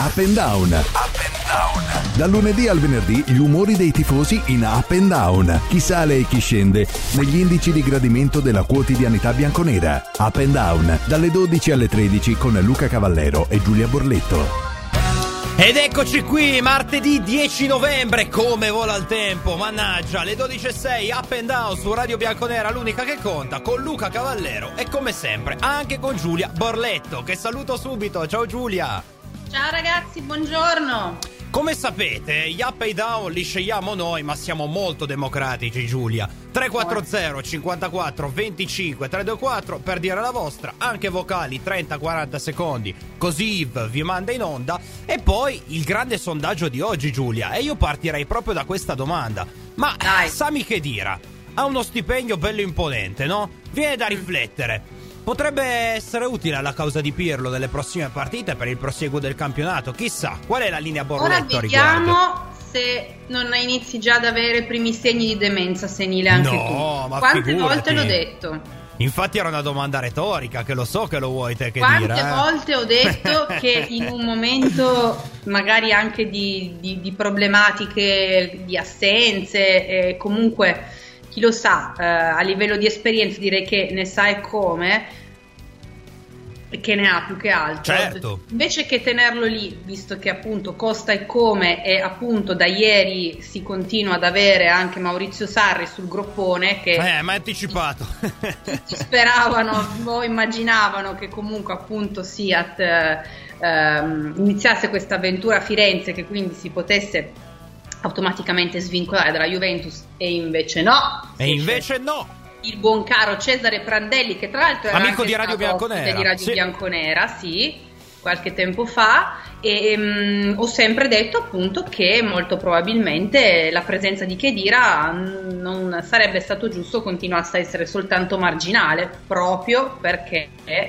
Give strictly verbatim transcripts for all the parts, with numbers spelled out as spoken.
Up and Down. Up and Down. Dal lunedì al venerdì gli umori dei tifosi in Up and Down. Chi sale e chi scende negli indici di gradimento della quotidianità bianconera. Up and Down, dalle dodici alle tredici con Luca Cavallero e Giulia Borletto. Ed eccoci qui, martedì dieci novembre, come vola il tempo, mannaggia, le dodici e sei, Up and Down su Radio Bianconera, l'unica che conta, con Luca Cavallero e come sempre anche con Giulia Borletto, che saluto subito. Ciao Giulia! Ciao ragazzi, buongiorno! Come sapete, gli Up e Down li scegliamo noi, ma siamo molto democratici, Giulia. tre quattro zero cinquantaquattro venticinque trecentoventuquattro per dire la vostra, anche vocali trenta quaranta secondi, così I V vi manda in onda. E poi il grande sondaggio di oggi, Giulia, e io partirei proprio da questa domanda. Ma Dai. Sami Khedira ha uno stipendio bello imponente, no? Viene da riflettere. Potrebbe essere utile alla causa di Pirlo nelle prossime partite per il prosieguo del campionato. Chissà, qual è la linea Borletto a riguardo? Ora vediamo se non inizi già ad avere primi segni di demenza senile anche no, tu. Ma Quante figurati. volte l'ho detto? Infatti era una domanda retorica, che lo so che lo vuoi te che Quante dire. Quante volte ho detto che in un momento magari anche di, di, di problematiche, di assenze, eh, comunque... Chi lo sa, eh, a livello di esperienza direi che ne sa e come, che ne ha più che altro. Certo. Invece che tenerlo lì, visto che appunto costa e come, e appunto da ieri si continua ad avere anche Maurizio Sarri sul groppone, che eh, ma è anticipato. Tutti speravano o immaginavano che comunque appunto Siat eh, ehm, iniziasse questa avventura a Firenze, che quindi si potesse automaticamente svincolare dalla Juventus, e invece no. E invece no. Il buon caro Cesare Prandelli, che tra l'altro era amico anche di Radio Bianconera, di Radio sì. Bianconera, sì, qualche tempo fa, e um, ho sempre detto appunto che molto probabilmente la presenza di Khedira non sarebbe stato giusto continuasse a essere soltanto marginale, proprio perché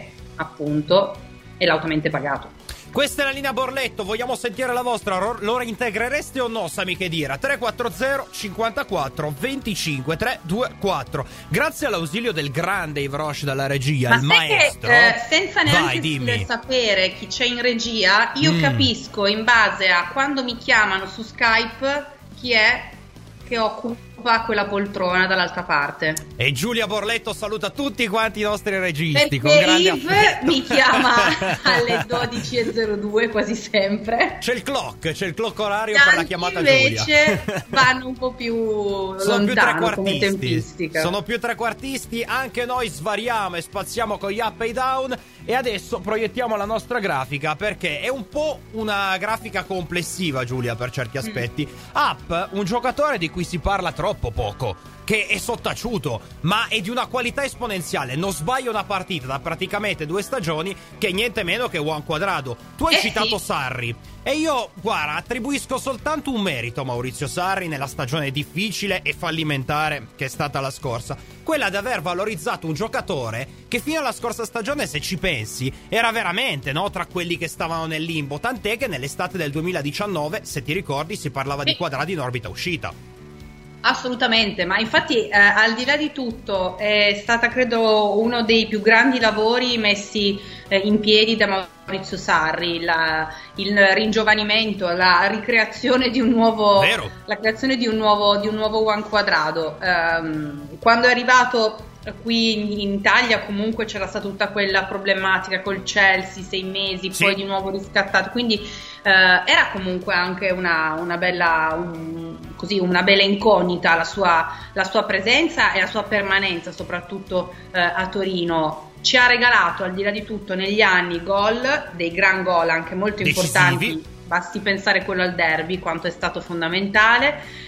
appunto è lautamente pagato. Questa è la linea Borletto, vogliamo sentire la vostra, lo reintegrereste o no Sami Khedira? tre quattro zero cinquantaquattro venticinque trecentoventuquattro. Grazie all'ausilio del grande Yves Roche dalla regia, ma il maestro. Che, eh, senza neanche Vai, sapere chi c'è in regia, io mm. capisco in base a quando mi chiamano su Skype chi è che occupa quella poltrona dall'altra parte. E Giulia Borletto saluta tutti quanti i nostri registi. Perché con grande Yves affetto. Mi chiama alle dodici e zero due quasi sempre. C'è il clock, c'è il clock orario Tanti per la chiamata invece Giulia. Invece vanno un po' più sono lontano più come trequartisti. tempistica. Sono più trequartisti, anche noi svariamo e spaziamo con gli up e i down. E adesso proiettiamo la nostra grafica, perché è un po' una grafica complessiva, Giulia, per certi aspetti. Mm. Up, un giocatore di cui si parla troppo poco, che è sottaciuto, ma è di una qualità esponenziale. Non sbaglia una partita da praticamente due stagioni, che è niente meno che Juan Cuadrado. Tu hai eh citato sì. Sarri, e io, guarda, attribuisco soltanto un merito a Maurizio Sarri nella stagione difficile e fallimentare che è stata la scorsa, quella di aver valorizzato un giocatore che fino alla scorsa stagione, se ci pensi, era veramente, no, tra quelli che stavano nel limbo, tant'è che nell'estate del duemiladiciannove, se ti ricordi, si parlava di Cuadrado in orbita uscita. Assolutamente, ma infatti eh, al di là di tutto è stata credo uno dei più grandi lavori messi eh, in piedi da Maurizio Sarri, la, il ringiovanimento, la ricreazione di un nuovo Vero. la creazione di un nuovo di un nuovo Juan Cuadrado. Um, quando è arrivato qui in Italia comunque c'era stata tutta quella problematica col Chelsea, sei mesi, sì. Poi di nuovo riscattato, quindi eh, era comunque anche una, una bella un, così una bella incognita la sua, la sua presenza e la sua permanenza soprattutto eh, a Torino. Ci ha regalato al di là di tutto negli anni gol, dei gran gol anche molto decisivi. Importanti, basti pensare quello al derby quanto è stato fondamentale.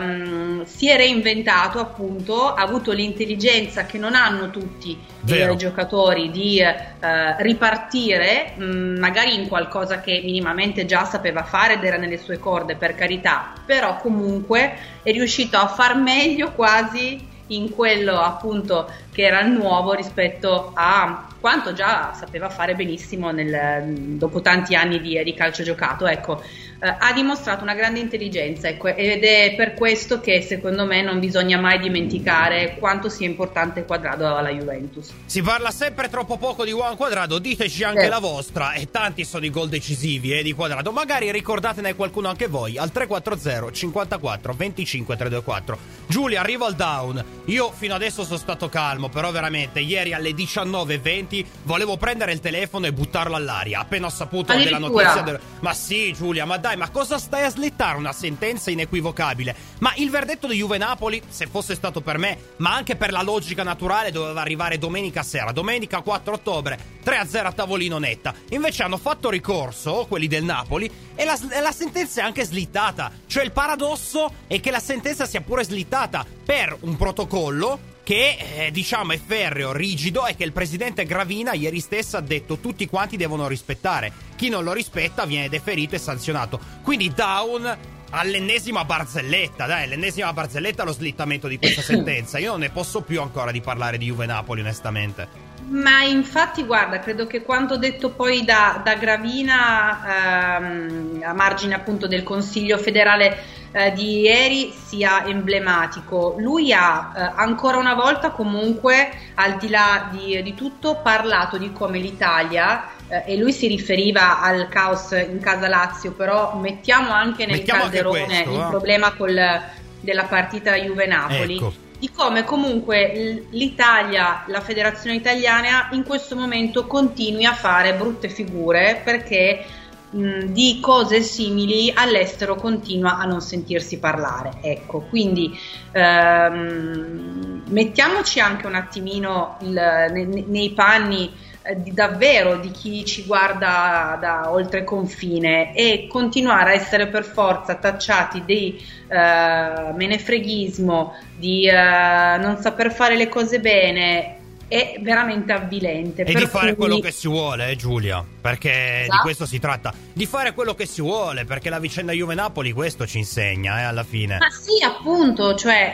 Um, si è reinventato appunto, ha avuto l'intelligenza che non hanno tutti i giocatori di uh, ripartire mh, magari in qualcosa che minimamente già sapeva fare ed era nelle sue corde, per carità, però comunque è riuscito a far meglio quasi in quello appunto che era il nuovo rispetto a quanto già sapeva fare benissimo nel, dopo tanti anni di, di calcio giocato. Ecco, eh, ha dimostrato una grande intelligenza, ecco, ed è per questo che secondo me non bisogna mai dimenticare quanto sia importante Cuadrado alla Juventus. Si parla sempre troppo poco di Juan Cuadrado, diteci anche eh. la vostra, e tanti sono i gol decisivi eh, di Cuadrado, magari ricordatene qualcuno anche voi al tre quattro zero cinquantaquattro venticinque trecentoventiquattro. Giulia, arrivo al down, io fino adesso sono stato calmo, però veramente ieri alle diciannove e venti volevo prendere il telefono e buttarlo all'aria appena ho saputo della notizia del... Ma sì Giulia, ma dai, ma cosa stai a slittare una sentenza inequivocabile? Ma il verdetto di Juve-Napoli, se fosse stato per me, ma anche per la logica naturale, doveva arrivare domenica sera, domenica quattro ottobre, tre a zero a tavolino netta. Invece hanno fatto ricorso quelli del Napoli e la, e la sentenza è anche slittata. Cioè il paradosso è che la sentenza sia pure slittata per un protocollo che eh, diciamo è ferreo, rigido, e che il presidente Gravina ieri stesso ha detto tutti quanti devono rispettare. Chi non lo rispetta viene deferito e sanzionato. Quindi down all'ennesima barzelletta, dai, l'ennesima barzelletta allo slittamento di questa sentenza. Io non ne posso più ancora di parlare di Juve-Napoli, onestamente. Ma infatti guarda, credo che quanto detto poi da, da Gravina ehm, a margine appunto del Consiglio federale eh, di ieri sia emblematico. Lui ha eh, ancora una volta comunque, al di là di, di tutto, parlato di come l'Italia, eh, e lui si riferiva al caos in casa Lazio, però mettiamo anche nel mettiamo calderone anche questo, il eh? problema col, della partita Juve-Napoli. Ecco. Di come comunque l'Italia, la federazione italiana in questo momento continui a fare brutte figure, perché mh, di cose simili all'estero continua a non sentirsi parlare. Ecco, quindi ehm, mettiamoci anche un attimino il, ne, nei panni di davvero di chi ci guarda da oltre confine, e continuare a essere per forza tacciati di uh, menefreghismo, di uh, non saper fare le cose bene, è veramente avvilente. E per di fare cui... quello che si vuole, eh, Giulia, perché esatto. Di questo si tratta, di fare quello che si vuole, perché la vicenda Juve-Napoli questo ci insegna, eh, alla fine. Ma sì, appunto, cioè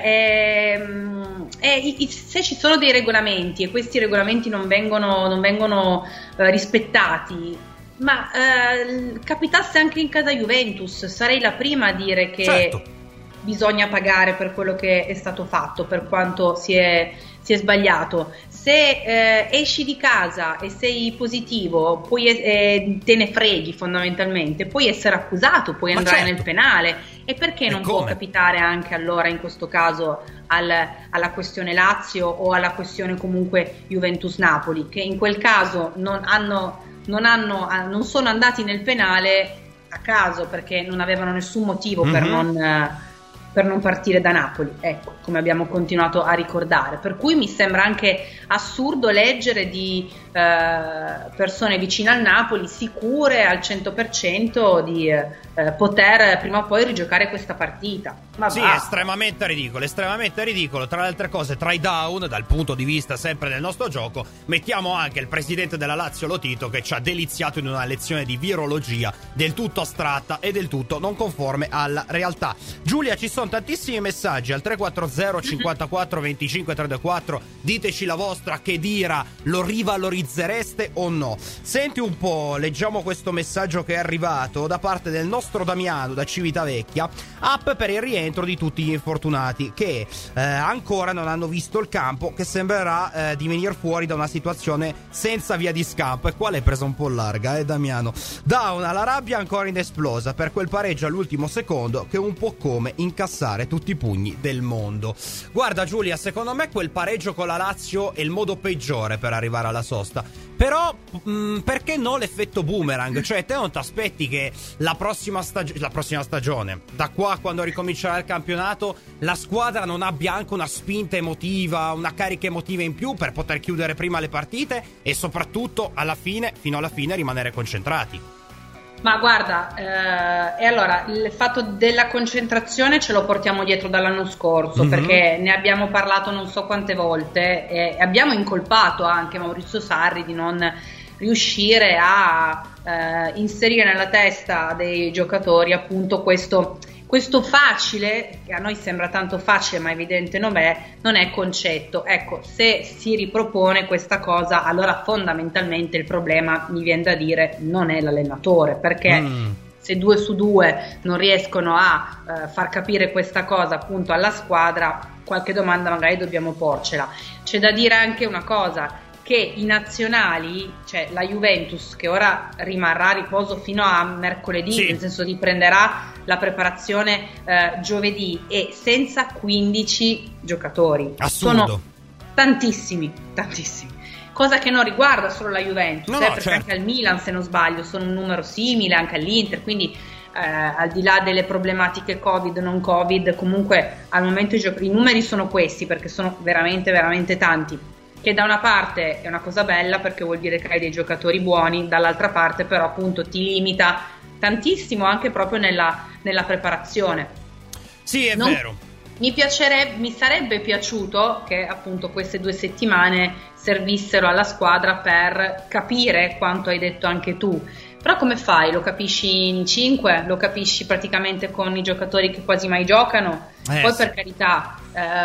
ehm, eh, se ci sono dei regolamenti e questi regolamenti non vengono, non vengono eh, rispettati, ma eh, capitasse anche in casa Juventus, sarei la prima a dire che certo. bisogna pagare per quello che è stato fatto, per quanto si è, si è sbagliato. Se eh, esci di casa e sei positivo, puoi, eh, te ne freghi fondamentalmente, puoi essere accusato, puoi Ma andare certo. nel penale. E perché E non come? può capitare anche allora in questo caso al, alla questione Lazio o alla questione comunque Juventus-Napoli, che in quel caso non hanno, non hanno, non sono andati nel penale a caso, perché non avevano nessun motivo mm-hmm. per non... per non partire da Napoli, ecco, come abbiamo continuato a ricordare. Per cui mi sembra anche assurdo leggere di eh, persone vicine al Napoli sicure al cento per cento di eh, poter prima o poi rigiocare questa partita. Ma sì, va. è estremamente ridicolo, estremamente ridicolo. Tra le altre cose, tra i down, dal punto di vista sempre del nostro gioco, mettiamo anche il presidente della Lazio Lotito, che ci ha deliziato in una lezione di virologia del tutto astratta e del tutto non conforme alla realtà. Giulia, ci sono tantissimi messaggi al tre quattro zero cinquantaquattro venticinque trentaquattro. Diteci la vostra, che dira, lo rivalorizzereste o no? Senti un po', leggiamo questo messaggio che è arrivato da parte del nostro Damiano da Civitavecchia. App per il rientro di tutti gli infortunati che eh, ancora non hanno visto il campo, che sembrerà eh, di venire fuori da una situazione senza via di scampo. E qua l'hai presa un po' larga, eh Damiano? Down, la rabbia ancora inesplosa per quel pareggio all'ultimo secondo, che è un po' come incassare tutti i pugni del mondo. Guarda Giulia, secondo me quel pareggio con la Lazio è il modo peggiore per arrivare alla sosta. Però mh, perché no l'effetto boomerang? Cioè te non ti aspetti che la prossima, stag- la prossima stagione, da qua a quando ricomincerà il campionato, la squadra non abbia anche una spinta emotiva, una carica emotiva in più per poter chiudere prima le partite e soprattutto alla fine, fino alla fine, rimanere concentrati? Ma guarda, eh, e allora il fatto della concentrazione ce lo portiamo dietro dall'anno scorso, mm-hmm. perché ne abbiamo parlato non so quante volte e abbiamo incolpato anche Maurizio Sarri di non riuscire a eh, inserire nella testa dei giocatori appunto questo, questo facile, che a noi sembra tanto facile ma evidente non è, non è concetto. Ecco, se si ripropone questa cosa, allora fondamentalmente il problema, mi viene da dire, non è l'allenatore, perché mm. se due su due non riescono a uh, far capire questa cosa appunto alla squadra, qualche domanda magari dobbiamo porcela. C'è da dire anche una cosa, che i nazionali, cioè la Juventus che ora rimarrà a riposo fino a mercoledì, sì. nel senso riprenderà la preparazione uh, giovedì, e senza quindici giocatori. Assurdo. Sono tantissimi, tantissimi. Cosa che non riguarda solo la Juventus, no, eh, no, perché certo. anche al Milan, se non sbaglio, sono un numero simile, anche all'Inter, quindi eh, al di là delle problematiche Covid, non Covid, comunque al momento i, gio- i numeri sono questi, perché sono veramente, veramente tanti, che da una parte è una cosa bella perché vuol dire che hai dei giocatori buoni, dall'altra parte però appunto ti limita tantissimo anche proprio nella, nella preparazione. Sì, è non, vero. Mi piacerebbe, mi sarebbe piaciuto che appunto queste due settimane servissero alla squadra per capire quanto hai detto anche tu. Però come fai? Lo capisci in cinque? Lo capisci praticamente con i giocatori che quasi mai giocano? Eh, Poi sì. per carità,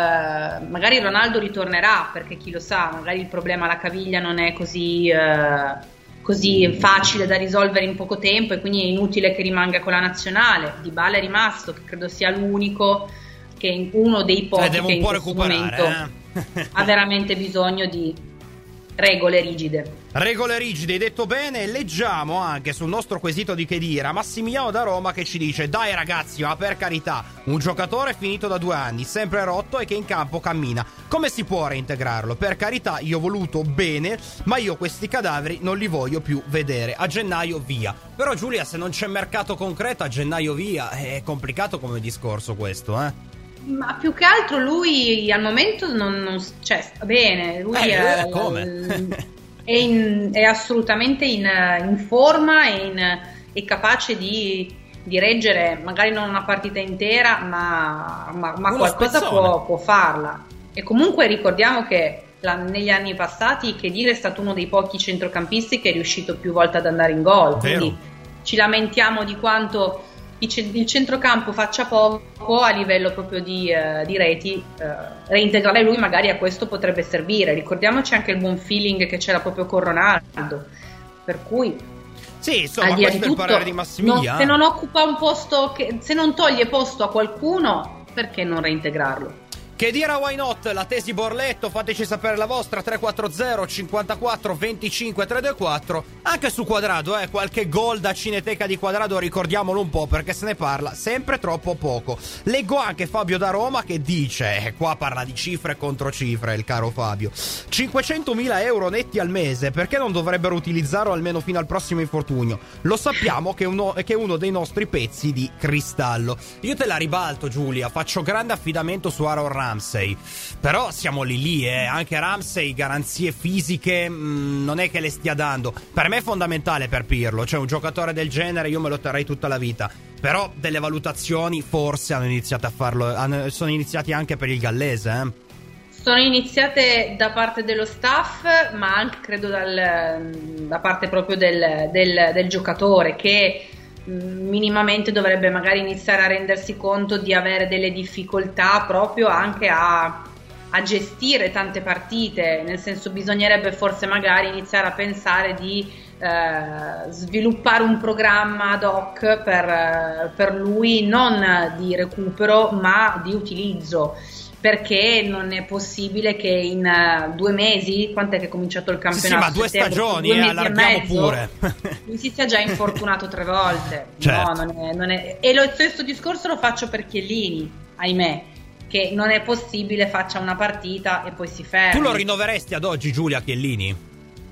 eh, magari Ronaldo ritornerà, perché chi lo sa, magari il problema alla caviglia non è così, eh, così facile da risolvere in poco tempo, e quindi è inutile che rimanga con la nazionale. Dybala è rimasto, che credo sia l'unico, che uno dei pochi cioè, che in un po' questo momento eh? ha veramente bisogno di regole rigide. Regole rigide, hai detto bene. Leggiamo anche sul nostro quesito di Chedira Massimiliano da Roma che ci dice: dai ragazzi, ma per carità, un giocatore finito da due anni, sempre rotto e che in campo cammina, come si può reintegrarlo? Per carità, io ho voluto bene, ma io questi cadaveri non li voglio più vedere. A gennaio via. Però Giulia, se non c'è mercato concreto, a gennaio via, è complicato come discorso questo, eh? Ma più che altro lui al momento non, non cioè sta bene, lui eh, è, come? è, in, è assolutamente in, in forma e, in, è capace di, di reggere magari non una partita intera, ma, ma, ma qualcosa può, può farla. E comunque ricordiamo che la, negli anni passati Khedira è stato uno dei pochi centrocampisti che è riuscito più volte ad andare in gol, quindi ci lamentiamo di quanto il centrocampo faccia poco a livello proprio di, uh, di reti. Uh, reintegrare lui magari a questo potrebbe servire. Ricordiamoci anche il buon feeling che c'era proprio con Ronaldo, per cui sì, insomma, questo è il parere di Massimiliano. Non, se non occupa un posto che, se non toglie posto a qualcuno, perché non reintegrarlo? Chedira why not? La tesi Borletto, fateci sapere la vostra. Tre quattro zero cinquantaquattro venticinque trecentoventiquattro. Anche su Quadrado, eh, qualche gol da Cineteca di Quadrado, ricordiamolo un po', perché se ne parla sempre troppo poco. Leggo anche Fabio da Roma che dice, eh, qua parla di cifre contro cifre il caro Fabio, cinquecentomila euro netti al mese, perché non dovrebbero utilizzarlo almeno fino al prossimo infortunio? Lo sappiamo che è uno, che è uno dei nostri pezzi di cristallo. Io te la ribalto, Giulia, faccio grande affidamento su Aaron Ramsey. Ramsey. Però siamo lì lì, eh. Anche Ramsey garanzie fisiche mh, non è che le stia dando. Per me è fondamentale per Pirlo, cioè un giocatore del genere io me lo terrei tutta la vita. Però delle valutazioni forse hanno iniziato a farlo, hanno, sono iniziati anche per il gallese, eh. Sono iniziate da parte dello staff, ma anche credo dal, da parte proprio del, del, del giocatore, che minimamente dovrebbe magari iniziare a rendersi conto di avere delle difficoltà proprio anche a, a gestire tante partite, nel senso bisognerebbe forse magari iniziare a pensare di eh, sviluppare un programma ad hoc per, per lui, non di recupero ma di utilizzo, perché non è possibile che in uh, due mesi, quant'è che è cominciato il campionato? Sì, sì, ma due stagioni, due eh, mesi allarghiamo e mezzo, pure. lui si sia già infortunato tre volte. Certo. No, non è, non è... E lo stesso discorso lo faccio per Chiellini, ahimè, che non è possibile faccia una partita e poi si fermi. Tu lo rinnoveresti ad oggi, Giulia, Chiellini?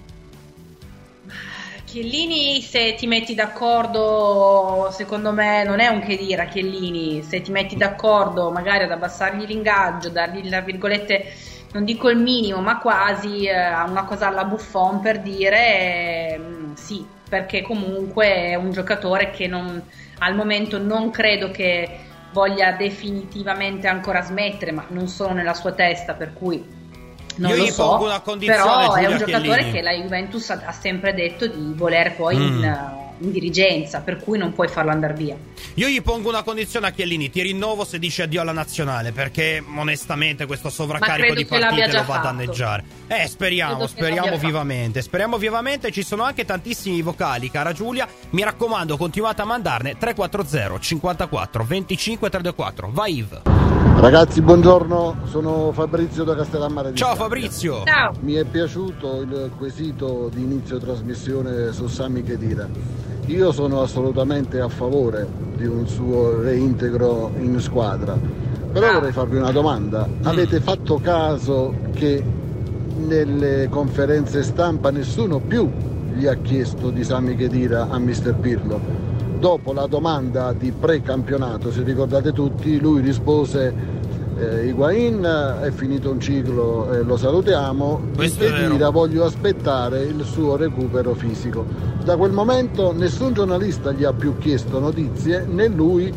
Chiellini, se ti metti d'accordo, secondo me non è un Khedira Chiellini, se ti metti d'accordo magari ad abbassargli l'ingaggio, dargli tra virgolette, non dico il minimo ma quasi eh, una cosa alla Buffon, per dire eh, sì, perché comunque è un giocatore che non, al momento non credo che voglia definitivamente ancora smettere, ma non sono nella sua testa, per cui non io lo gli so, pongo una condizione, però Giulia è un giocatore Chiellini, che la Juventus ha, ha sempre detto di voler poi mm. in, in dirigenza, per cui non puoi farlo andare via. Io gli pongo una condizione a Chiellini: ti rinnovo se dici addio alla nazionale, perché onestamente questo sovraccarico di partite lo va fatto. a danneggiare. Eh, speriamo, speriamo vivamente, speriamo vivamente. Ci sono anche tantissimi vocali, cara Giulia, mi raccomando, continuate a mandarne. Tre quattro zero cinquantaquattro venticinque trecentoquarantaquattro. Vai Yves. Ragazzi, buongiorno, sono Fabrizio da Castellammare di Ciao Stabia. Fabrizio. Ciao. Mi è piaciuto il quesito di inizio trasmissione su Sami Khedira. Io sono assolutamente a favore di un suo reintegro in squadra, però vorrei farvi una domanda. Mm. Avete fatto caso che nelle conferenze stampa nessuno più gli ha chiesto di Sami Khedira a mister Pirlo? Dopo la domanda di pre-campionato, se ricordate tutti, lui rispose eh, Higuain è finito un ciclo e lo salutiamo, e Khedira voglio aspettare il suo recupero fisico. Da quel momento nessun giornalista gli ha più chiesto notizie, né lui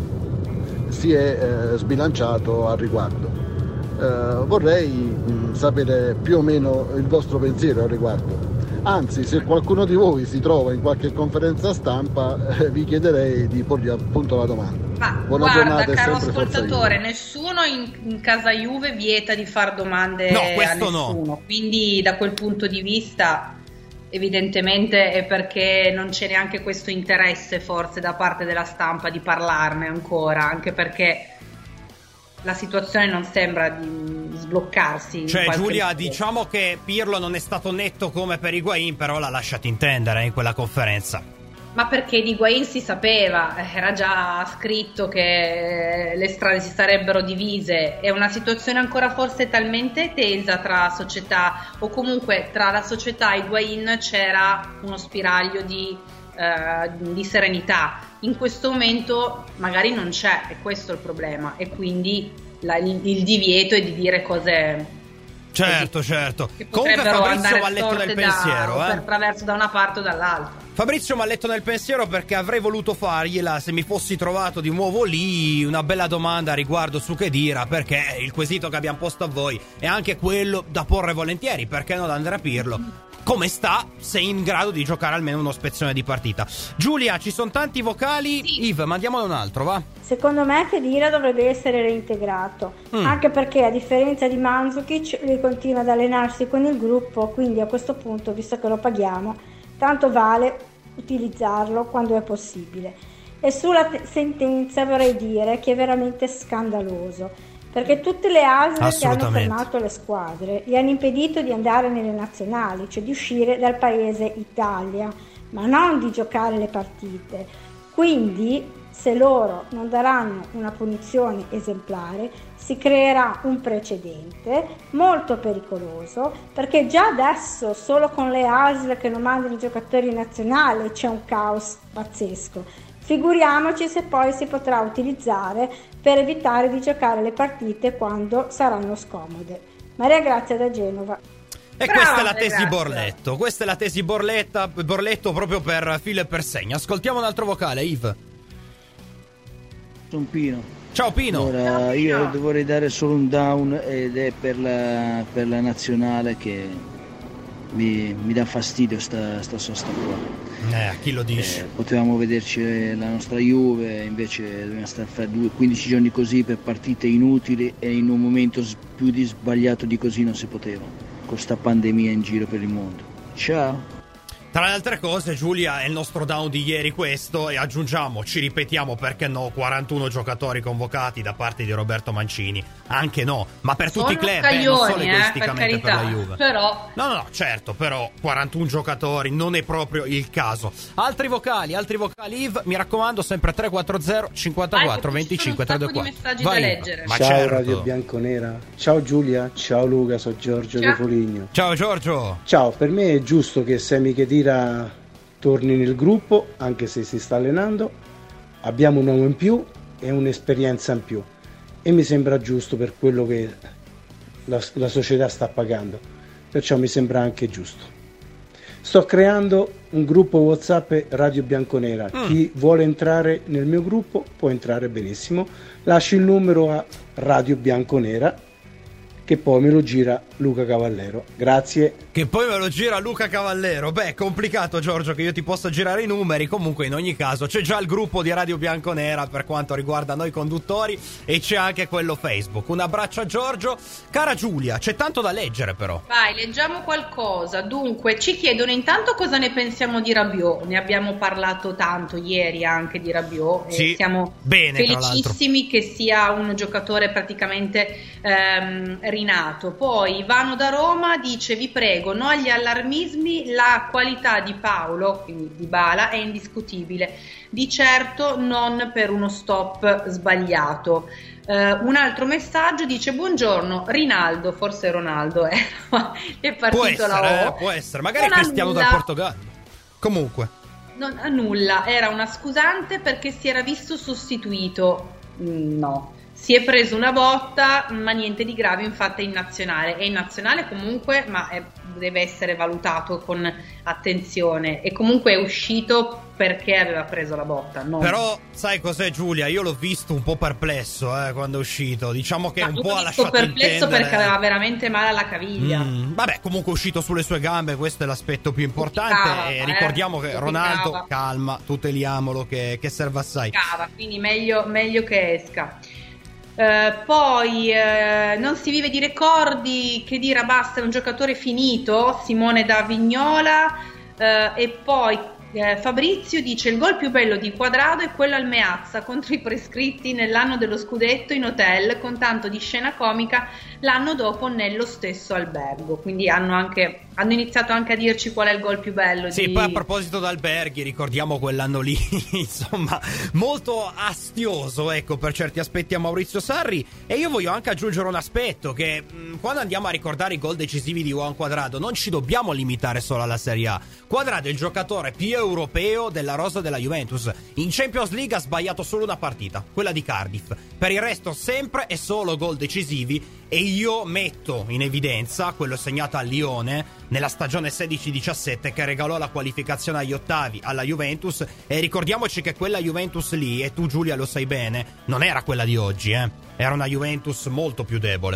si è eh, sbilanciato al riguardo. Eh, vorrei mh, sapere più o meno il vostro pensiero al riguardo. Anzi, se qualcuno di voi si trova in qualche conferenza stampa, eh, vi chiederei di porgli appunto la domanda. Ma Buona guarda, giornata, caro sempre ascoltatore, nessuno in, in casa Juve vieta di far domande no, a nessuno. No. Quindi da quel punto di vista evidentemente è perché non c'è neanche questo interesse forse da parte della stampa di parlarne ancora, anche perché la situazione non sembra di sbloccarsi. Cioè Giulia, modo. diciamo che Pirlo non è stato netto come per Higuain, però l'ha lasciato intendere in quella conferenza. Ma perché di Higuain si sapeva, era già scritto che le strade si sarebbero divise. È una situazione ancora forse talmente tesa tra società, o comunque tra la società e Higuain c'era uno spiraglio di, eh, di serenità. In questo momento magari non c'è, e questo è il problema, e quindi la, il, il divieto è di dire cose certo così, certo che comunque Fabrizio va letto nel da, pensiero eh? attraverso da una parte o dall'altra. Fabrizio mi ha letto nel pensiero, perché avrei voluto fargliela se mi fossi trovato di nuovo lì una bella domanda a riguardo su Khedira, perché il quesito che abbiamo posto a voi è anche quello da porre volentieri. Perché non Andrea Pirlo? Come sta? Sei in grado di giocare almeno uno spezzone di partita. Giulia, ci sono tanti vocali. Sì. Yves, mandiamone un altro, va? Secondo me Khedira dovrebbe essere reintegrato, mm. anche perché a differenza di Mandzukic lui continua ad allenarsi con il gruppo, quindi a questo punto, visto che lo paghiamo, tanto vale utilizzarlo quando è possibile. E sulla te- sentenza vorrei dire che è veramente scandaloso, perché tutte le A S L che hanno fermato le squadre gli hanno impedito di andare nelle nazionali, cioè di uscire dal paese Italia, ma non di giocare le partite. Quindi se loro non daranno una punizione esemplare si creerà un precedente molto pericoloso, perché già adesso solo con le A S L che non mandano i giocatori nazionali c'è un caos pazzesco. Figuriamoci se poi si potrà utilizzare per evitare di giocare le partite quando saranno scomode. Maria Grazia da Genova. E Brava, questa è la tesi grazie. Borletto. Questa è la tesi Borletta, Borletto proprio per filo e per segno. Ascoltiamo un altro vocale, Yves. Sono Pino. Ciao Pino. Allora, io vorrei dare solo un down, ed è per la, per la nazionale che mi, mi dà fastidio sta, sta sosta qua. Eh, a chi lo dici? Eh, potevamo vederci la nostra Juve, invece dobbiamo stare a fare due, quindici giorni così per partite inutili, e in un momento più di sbagliato di così non si poteva, con sta pandemia in giro per il mondo. Ciao. Tra le altre cose, Giulia, è il nostro down di ieri questo, e aggiungiamo, ci ripetiamo, perché no, quarantuno giocatori convocati da parte di Roberto Mancini. Anche no, ma per Sono tutti i club, caglioni, eh, non solo eh, egoisticamente per, per la Juve. Però No, no, no, certo, però quarantuno giocatori non è proprio il caso. Altri vocali, altri vocali, Yves, mi raccomando, sempre tre quattro zero cinquantaquattro venticinque trentaquattro. messaggi da leggere. Ma ciao certo. Radio Bianconera, ciao Giulia, ciao Luca, sono Giorgio Ciao. De Foligno. Ciao Giorgio. Ciao, per me è giusto che Sami Khedira torni nel gruppo, anche se si sta allenando. Abbiamo un uomo in più e un'esperienza in più, e mi sembra giusto per quello che la, la società sta pagando, perciò mi sembra anche giusto. Sto creando un gruppo WhatsApp Radio Bianconera, mm. chi vuole entrare nel mio gruppo può entrare benissimo, lascio il numero a Radio Bianconera che poi me lo gira Luca Cavallero. Grazie. Che poi me lo gira Luca Cavallero. Beh, è complicato, Giorgio, che io ti possa girare i numeri. Comunque, in ogni caso, c'è già il gruppo di Radio Bianconera per quanto riguarda noi conduttori e c'è anche quello Facebook. Un abbraccio a Giorgio. Cara Giulia, c'è tanto da leggere però. Vai, leggiamo qualcosa. Dunque, ci chiedono intanto cosa ne pensiamo di Rabiot. Ne abbiamo parlato tanto ieri anche di Rabiot. Sì, e siamo bene, felicissimi che sia un giocatore praticamente ehm, rinato. Poi Ivano da Roma dice: vi prego, no agli allarmismi, la qualità di Paolo, quindi di Dybala, è indiscutibile, di certo non per uno stop sbagliato. Uh, un altro messaggio dice: buongiorno, Rinaldo, forse Ronaldo eh, è partito può essere, la O. Eh, può essere, magari non Cristiano annulla, dal Portogallo. Comunque non annulla, era una scusante perché si era visto sostituito. Mm, no, si è preso una botta, ma niente di grave, infatti è in nazionale. È in nazionale comunque, ma è, deve essere valutato con attenzione. E comunque è uscito perché aveva preso la botta. Non... Però sai cos'è, Giulia? Io l'ho visto un po' perplesso eh, quando è uscito. Diciamo che ma un po' ha lasciato perplesso intendere... perché aveva veramente male alla caviglia. Mm, vabbè, comunque è uscito sulle sue gambe, questo è l'aspetto più importante. Cava, e ricordiamo eh, che Ronaldo, cava. calma, tuteliamolo che, che serve assai. Cava, quindi meglio, meglio che esca. Uh, poi uh, non si vive di ricordi, che dire, basta, è un giocatore finito. Simone da Vignola. Uh, e poi uh, Fabrizio dice: il gol più bello di Quadrado è quello al Meazza contro i prescritti nell'anno dello scudetto in hotel, con tanto di scena comica l'anno dopo nello stesso albergo. Quindi hanno anche hanno iniziato anche a dirci qual è il gol più bello. Sì, di... poi a proposito d'alberghi, ricordiamo quell'anno lì, insomma, molto astioso, ecco, per certi aspetti a Maurizio Sarri. E io voglio anche aggiungere un aspetto, che mh, quando andiamo a ricordare i gol decisivi di Juan Cuadrado non ci dobbiamo limitare solo alla Serie A. Cuadrado è il giocatore più europeo della rosa della Juventus. In Champions League ha sbagliato solo una partita, quella di Cardiff. Per il resto sempre e solo gol decisivi. E io metto in evidenza quello segnato a Lione nella stagione sedici diciassette, che regalò la qualificazione agli ottavi alla Juventus. E ricordiamoci che quella Juventus lì, e tu Giulia lo sai bene, non era quella di oggi, eh. Era una Juventus molto più debole.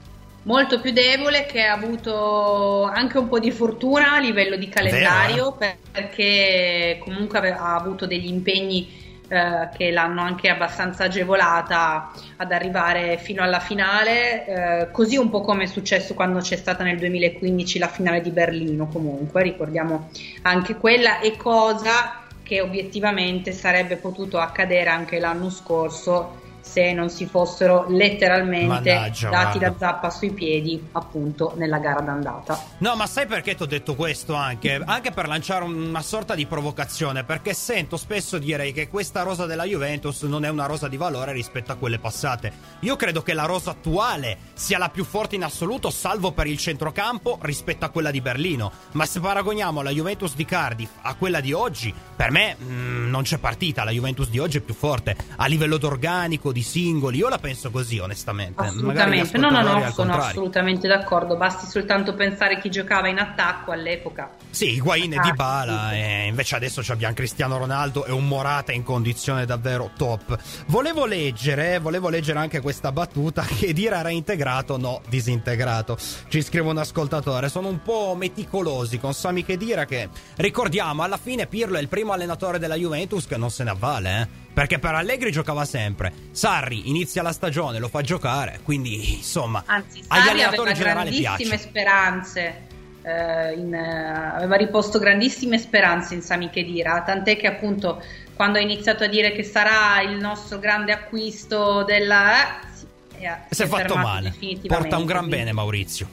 Molto più debole, che ha avuto anche un po' di fortuna a livello di calendario. Vero, eh? Perché comunque aveva, ha avuto degli impegni eh, che l'hanno anche abbastanza agevolata ad arrivare fino alla finale, eh, così un po' come è successo quando c'è stata nel duemilaquindici la finale di Berlino. Comunque ricordiamo anche quella, e cosa che obiettivamente sarebbe potuto accadere anche l'anno scorso se non si fossero letteralmente Mannaggia, dati guarda. da zappa sui piedi, appunto, nella gara d'andata. No, ma sai perché ti ho detto questo anche? Anche per lanciare una sorta di provocazione, perché sento spesso dire che questa rosa della Juventus non è una rosa di valore rispetto a quelle passate. Io credo che la rosa attuale sia la più forte in assoluto, salvo per il centrocampo, rispetto a quella di Berlino. Ma se paragoniamo la Juventus di Cardiff a quella di oggi, per me mh, non c'è partita. La Juventus di oggi è più forte a livello d'organico, di singoli. Io la penso così, onestamente. Assolutamente, no, no, no, sono assolutamente d'accordo. Basti soltanto pensare chi giocava in attacco all'epoca. Sì, Higuaín e ah, Dybala, sì. E invece adesso abbiamo Cristiano Ronaldo e un Morata in condizione davvero top. Volevo leggere, volevo leggere anche questa battuta, che dire reintegrato, no, disintegrato. Ci scrive un ascoltatore: sono un po' meticolosi con Sami Khedira, che ricordiamo alla fine Pirlo è il primo allenatore della Juventus che non se ne avvale, eh. Perché per Allegri giocava sempre. Sarri inizia la stagione, lo fa giocare, quindi insomma, anzi, agli Sarri allenatori aveva in generale grandissime piace. speranze. Uh, in, uh, aveva riposto grandissime speranze in Sami Khedira, tant'è che appunto quando ha iniziato a dire che sarà il nostro grande acquisto della eh, sì, eh, si, si è fatto male, porta un gran bene Maurizio.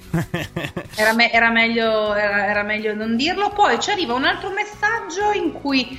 era, me- era, meglio, era, era meglio non dirlo. Poi ci arriva un altro messaggio in cui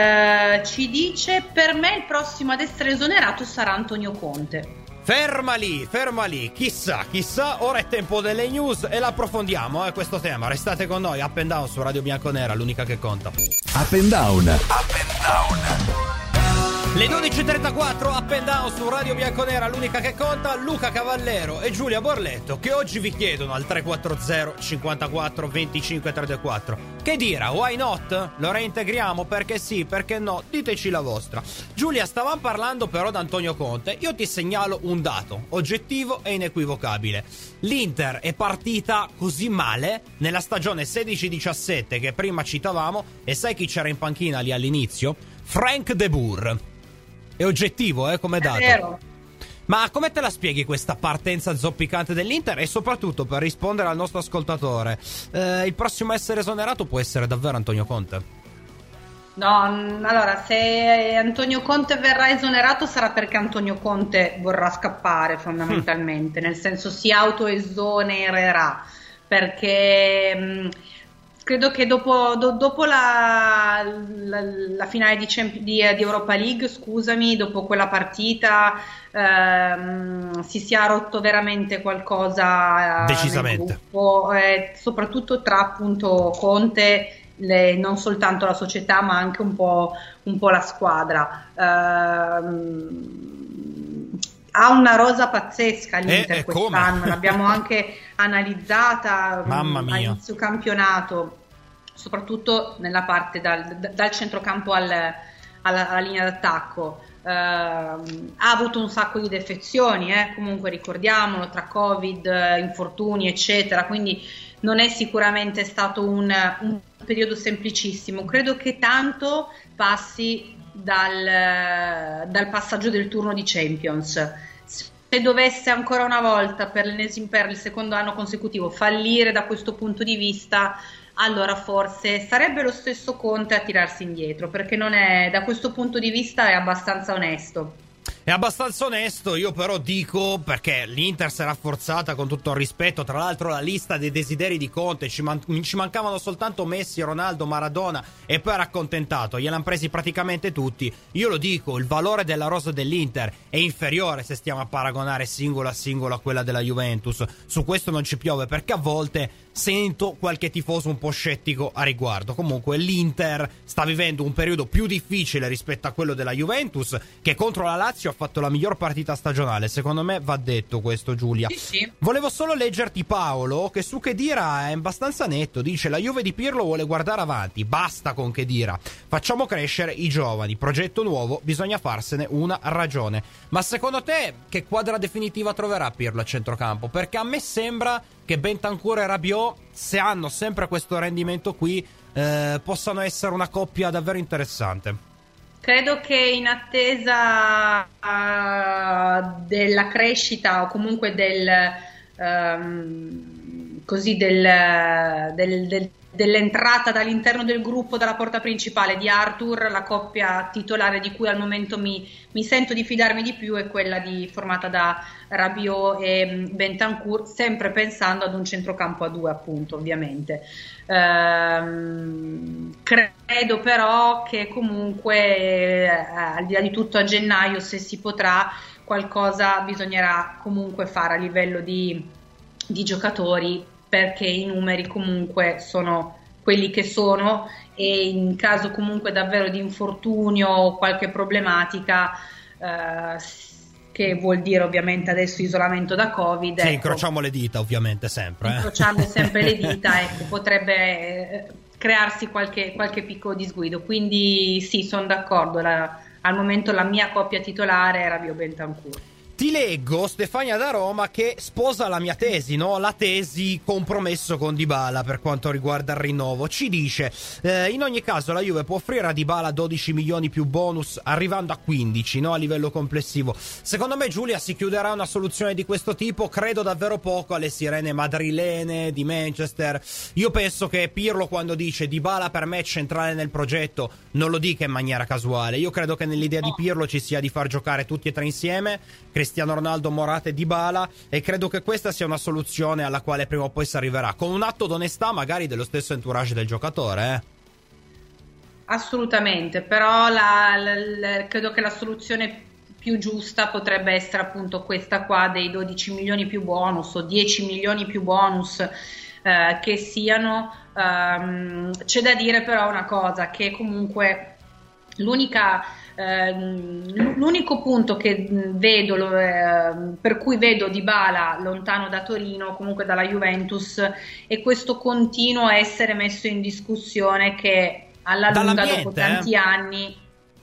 uh, ci dice: per me il prossimo ad essere esonerato sarà Antonio Conte. Ferma lì, ferma lì, chissà, chissà, ora è tempo delle news e l'approfondiamo, eh, questo tema. Restate con noi, Up and Down su Radio Bianconera, l'unica che conta. Up and Down. Up and Down. Le dodici e trentaquattro, up and down su Radio Bianconera, l'unica che conta, Luca Cavallero e Giulia Borletto, che oggi vi chiedono al tre quattro zero cinquantaquattro venticinque trentaquattro: che dira, why not? Lo reintegriamo? Perché sì, perché no? Diteci la vostra. Giulia, stavamo parlando però d'Antonio Conte. Io ti segnalo un dato oggettivo e inequivocabile: l'Inter è partita così male nella stagione sedici diciassette che prima citavamo, e sai chi c'era in panchina lì all'inizio? Frank De Boer. È oggettivo, eh, come dato. È vero. Ma come te la spieghi questa partenza zoppicante dell'Inter? E soprattutto, per rispondere al nostro ascoltatore, eh, il prossimo a essere esonerato può essere davvero Antonio Conte? No, allora, se Antonio Conte verrà esonerato sarà perché Antonio Conte vorrà scappare, fondamentalmente, mm. nel senso si autoesonererà, perché mh, credo che dopo, do, dopo la, la, la finale di, di, di Europa League, scusami, dopo quella partita ehm, si sia rotto veramente qualcosa, decisamente, nel gruppo, eh, soprattutto tra appunto Conte, le, non soltanto la società ma anche un po', un po' la squadra. Ehm, ha una rosa pazzesca l'Inter eh, quest'anno, l'abbiamo anche analizzata Mamma mia. a inizio campionato, soprattutto nella parte dal, dal centrocampo al, alla, alla linea d'attacco. Uh, ha avuto un sacco di defezioni, eh? Comunque ricordiamolo, tra Covid, infortuni eccetera, quindi non è sicuramente stato un, un periodo semplicissimo. Credo che tanto passi dal, dal passaggio del turno di Champions. Se dovesse ancora una volta per l'ennesimo, per il secondo anno consecutivo fallire da questo punto di vista, allora forse sarebbe lo stesso Conte a tirarsi indietro, perché non è, da questo punto di vista è abbastanza onesto. È abbastanza onesto, io però dico, perché l'Inter si è rafforzata, con tutto il rispetto, tra l'altro la lista dei desideri di Conte, ci, man- ci mancavano soltanto Messi, Ronaldo, Maradona, e poi era accontentato, gliel'hanno presi praticamente tutti. Io lo dico, il valore della rosa dell'Inter è inferiore se stiamo a paragonare singolo a singolo a quella della Juventus. Su questo non ci piove, perché a volte sento qualche tifoso un po' scettico a riguardo. Comunque l'Inter sta vivendo un periodo più difficile rispetto a quello della Juventus, che contro la Lazio ha fatto la miglior partita stagionale, secondo me va detto questo, Giulia. Sì, sì. Volevo solo leggerti Paolo, che su Khedira è abbastanza netto, dice: la Juve di Pirlo vuole guardare avanti, basta con Khedira, facciamo crescere i giovani, progetto nuovo, bisogna farsene una ragione. Ma secondo te che quadra definitiva troverà Pirlo a centrocampo? Perché a me sembra che Bentancur e Rabiot, se hanno sempre questo rendimento qui, eh, possano essere una coppia davvero interessante. Credo che in attesa uh, della crescita o comunque del um, così del, del, del, dell'entrata dall'interno del gruppo dalla porta principale di Arthur, la coppia titolare di cui al momento mi, mi sento di fidarmi di più è quella di, formata da Rabiot e Bentancur, sempre pensando ad un centrocampo a due, appunto, ovviamente. Ehm, credo però che comunque eh, al di là di tutto a gennaio, se si potrà, qualcosa bisognerà comunque fare a livello di, di giocatori, perché i numeri comunque sono quelli che sono, e in caso comunque davvero di infortunio o qualche problematica, eh, che vuol dire ovviamente adesso isolamento da Covid, sì, ecco, incrociamo le dita ovviamente sempre, eh. incrociando sempre le dita, ecco, potrebbe eh, crearsi qualche, qualche piccolo disguido. Quindi sì, sono d'accordo, la, al momento la mia coppia titolare è Rabiot Bentancur. Ti leggo Stefania da Roma che sposa la mia tesi, no? La tesi compromesso con Dybala per quanto riguarda il rinnovo. Ci dice: eh, in ogni caso la Juve può offrire a Dybala dodici milioni più bonus, arrivando a quindici, no? A livello complessivo. Secondo me, Giulia, si chiuderà una soluzione di questo tipo. Credo davvero poco alle sirene madrilene di Manchester. Io penso che Pirlo, quando dice Dybala per me è centrale nel progetto, non lo dica in maniera casuale. Io credo che nell'idea di Pirlo ci sia di far giocare tutti e tre insieme, Cristiano Ronaldo, Morata e Dybala, e credo che questa sia una soluzione alla quale prima o poi si arriverà, con un atto d'onestà magari dello stesso entourage del giocatore, eh? Assolutamente, però la, la, la, credo che la soluzione più giusta potrebbe essere appunto questa qua dei dodici milioni più bonus o dieci milioni più bonus, eh, che siano. Um, c'è da dire però una cosa, che comunque l'unica eh, l'unico punto che vedo, eh, per cui vedo Dybala lontano da Torino, comunque dalla Juventus, è questo continuo essere messo in discussione che alla lunga, dopo tanti eh? anni,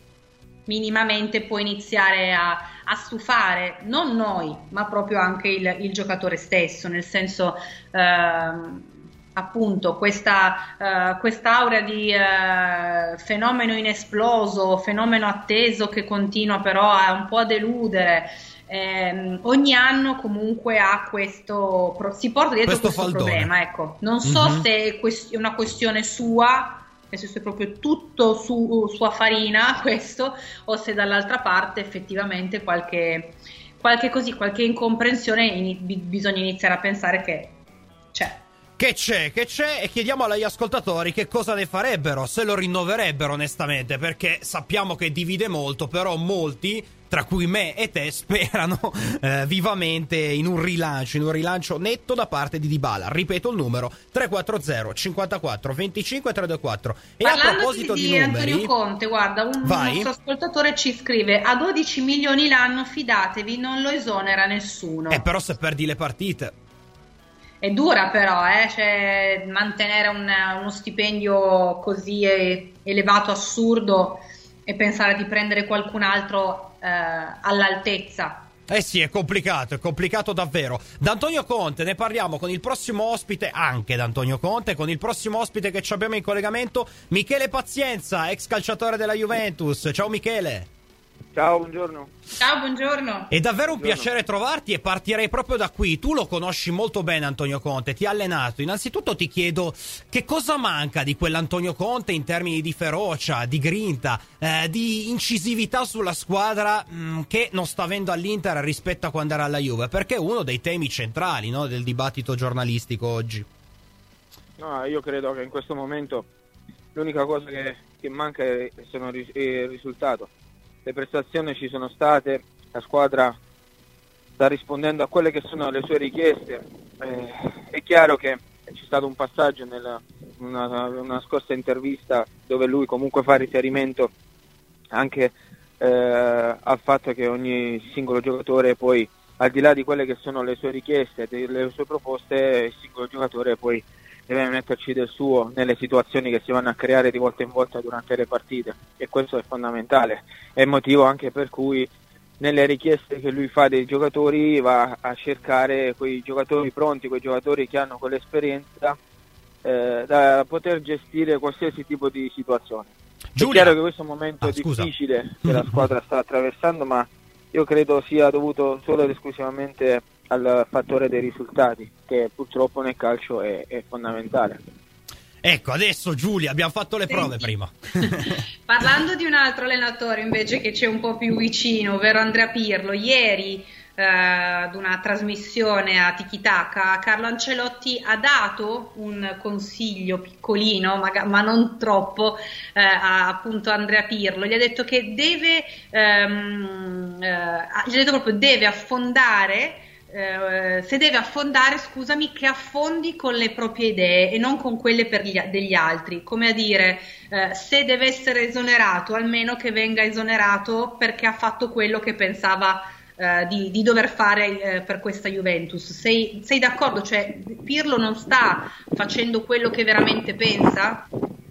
minimamente può iniziare a, a stufare non noi, ma proprio anche il, il giocatore stesso, nel senso ehm, appunto questa uh, quest'aurea di uh, fenomeno inesploso, fenomeno atteso che continua però a un po' a deludere. Eh, ogni anno comunque ha questo, si porta dietro questo, questo problema, ecco. Non so mm-hmm. se è, quest- è una questione sua, nel senso è proprio tutto su sua farina questo, o se dall'altra parte effettivamente qualche, qualche così, qualche incomprensione in, bisogna iniziare a pensare che c'è. Che c'è, che c'è, e chiediamo agli ascoltatori che cosa ne farebbero, se lo rinnoverebbero onestamente, perché sappiamo che divide molto, però molti, tra cui me e te, sperano eh, vivamente in un rilancio, in un rilancio netto da parte di Dybala. Ripeto il numero, tre quattro zero cinquantaquattro venticinque trecentoventuquattro. E parlando a proposito di, di, di numeri, Antonio Conte, guarda, un vai. nostro ascoltatore ci scrive: a dodici milioni l'anno, fidatevi, non lo esonera nessuno. Eh, però se perdi le partite... È dura però, eh? Cioè, mantenere un, uno stipendio così elevato, assurdo, e pensare di prendere qualcun altro eh, all'altezza. Eh sì, è complicato, è complicato davvero. D'Antonio Conte ne parliamo con il prossimo ospite, anche d'Antonio Conte, con il prossimo ospite che ci abbiamo in collegamento, Michele Pazienza, ex calciatore della Juventus. Ciao Michele. Ciao, buongiorno. Ciao, buongiorno. È davvero un buongiorno. piacere trovarti, e partirei proprio da qui. Tu lo conosci molto bene Antonio Conte, ti ha allenato. Innanzitutto ti chiedo che cosa manca di quell'Antonio Conte in termini di ferocia, di grinta, eh, di incisività sulla squadra mh, che non sta avendo all'Inter rispetto a quando era alla Juve, perché è uno dei temi centrali, no, del dibattito giornalistico oggi. No, io credo che in questo momento l'unica cosa che, che manca è, sono, è il risultato. Le prestazioni ci sono state, la squadra sta rispondendo a quelle che sono le sue richieste. Eh, è chiaro che c'è stato un passaggio nella una, una scorsa intervista dove lui comunque fa riferimento anche eh, al fatto che ogni singolo giocatore poi, al di là di quelle che sono le sue richieste, le sue proposte, il singolo giocatore poi deve metterci del suo nelle situazioni che si vanno a creare di volta in volta durante le partite, e questo è fondamentale. È il motivo anche per cui nelle richieste che lui fa dei giocatori va a cercare quei giocatori pronti, quei giocatori che hanno quell'esperienza eh, da poter gestire qualsiasi tipo di situazione. Giulia. È chiaro che questo è un momento ah, difficile che la squadra sta attraversando, ma io credo sia dovuto solo ed esclusivamente al fattore dei risultati, che purtroppo nel calcio è, è fondamentale. Ecco, adesso Giulia, abbiamo fatto le prove prima. Parlando di un altro allenatore invece che c'è un po' più vicino, ovvero Andrea Pirlo, ieri eh, ad una trasmissione a Tiki Taka, Carlo Ancelotti ha dato un consiglio piccolino, ma, ma non troppo, eh, a appunto Andrea Pirlo. Gli ha detto che deve, ehm, eh, gli ha detto proprio deve affondare. Uh, se deve affondare, scusami, che affondi con le proprie idee e non con quelle per gli, degli altri, come a dire, uh, se deve essere esonerato, almeno che venga esonerato perché ha fatto quello che pensava uh, di, di dover fare uh, per questa Juventus. Sei, sei d'accordo? Cioè, Pirlo non sta facendo quello che veramente pensa?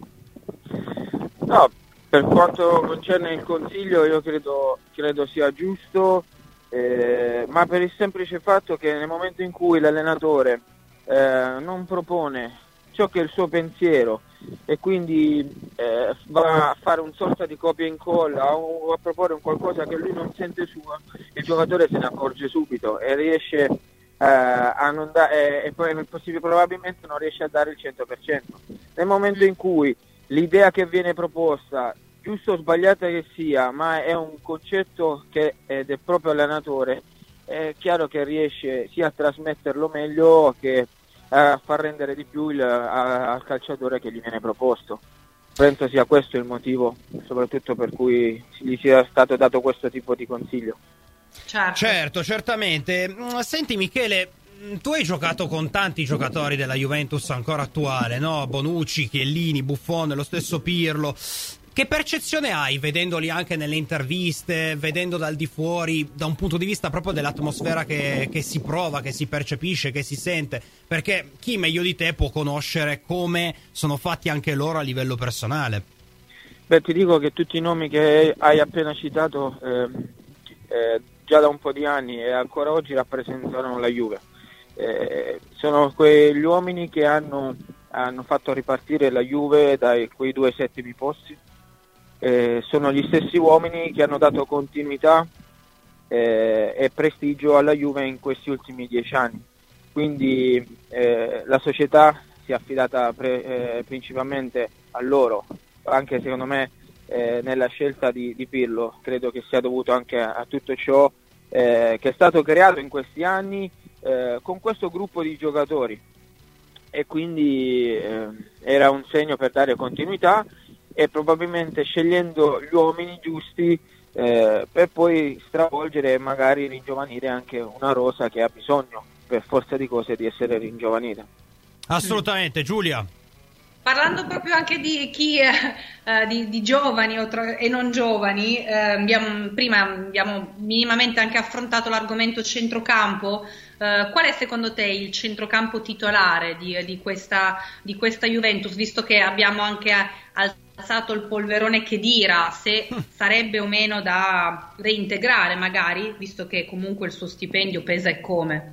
No, per quanto concerne il consiglio io credo, credo sia giusto. Eh, ma per il semplice fatto che nel momento in cui l'allenatore eh, non propone ciò che è il suo pensiero e quindi eh, va a fare un sorta di copia e incolla o a proporre un qualcosa che lui non sente suo, il giocatore se ne accorge subito e riesce eh, a non dare e poi probabilmente non riesce a dare il cento per cento. Nel momento in cui l'idea che viene proposta, giusto o sbagliata che sia, ma è un concetto che è del proprio allenatore, è chiaro che riesce sia a trasmetterlo meglio che a far rendere di più il, a, al calciatore che gli viene proposto. Penso sia questo il motivo, soprattutto per cui gli sia stato dato questo tipo di consiglio. Certo, certo certamente. Senti Michele, tu hai giocato con tanti giocatori della Juventus ancora attuale, no? Bonucci, Chiellini, Buffon, lo stesso Pirlo. Che percezione hai vedendoli anche nelle interviste, vedendo dal di fuori, da un punto di vista proprio dell'atmosfera che, che si prova, che si percepisce, che si sente? Perché chi meglio di te può conoscere come sono fatti anche loro a livello personale? Beh, ti dico che tutti i nomi che hai appena citato eh, eh, già da un po' di anni e ancora oggi rappresentano la Juve. Eh, sono quegli uomini che hanno, hanno fatto ripartire la Juve dai quei due settimi posti. Eh, sono gli stessi uomini che hanno dato continuità eh, e prestigio alla Juve in questi ultimi dieci anni. Quindi eh, la società si è affidata pre, eh, principalmente a loro, anche secondo me eh, nella scelta di, di Pirlo. Credo che sia dovuto anche a, a tutto ciò eh, che è stato creato in questi anni eh, con questo gruppo di giocatori, e quindi eh, era un segno per dare continuità e probabilmente scegliendo gli uomini giusti eh, per poi stravolgere e magari ringiovanire anche una rosa che ha bisogno per forza di cose di essere ringiovanita. Assolutamente. Giulia? Parlando proprio anche di chi eh, di, di giovani o tra, e non giovani, eh, abbiamo, prima abbiamo minimamente anche affrontato l'argomento centrocampo. Eh, qual è secondo te il centrocampo titolare di, di, questa, di questa Juventus, visto che abbiamo anche alzato il polverone Khedira, se sarebbe o meno da reintegrare magari, visto che comunque il suo stipendio pesa e come?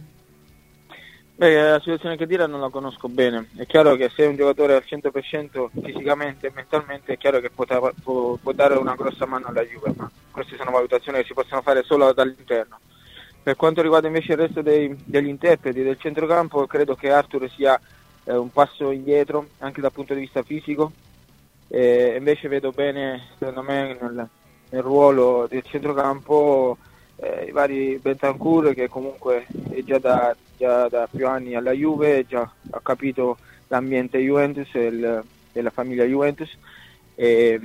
Beh, la situazione che dire non la conosco bene. È chiaro che se è un giocatore al cento per cento fisicamente e mentalmente, è chiaro che può, può, può dare una grossa mano alla Juve, ma queste sono valutazioni che si possono fare solo dall'interno. Per quanto riguarda invece il resto dei, degli interpreti del centrocampo, credo che Arthur sia eh, un passo indietro anche dal punto di vista fisico, e invece vedo bene, secondo me, nel, nel ruolo del centrocampo eh, i vari Bentancur, che comunque è già da già da più anni alla Juve, già ha capito l'ambiente Juventus e, il, e la famiglia Juventus, e,